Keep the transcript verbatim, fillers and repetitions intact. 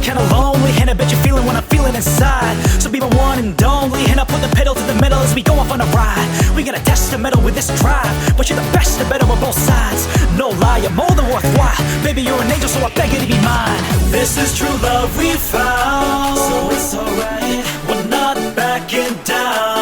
kinda lonely, and I bet you're feeling what I'm feeling inside. So be my one and only, and I put the pedal to the metal as we go off on a ride. We gotta test the metal with this drive, but you're the best and better on both sides. No lie, you're more than worthwhile. Baby, you're an angel, so I beg you to be mine. This is true love we found, so it's alright, we're not backing down.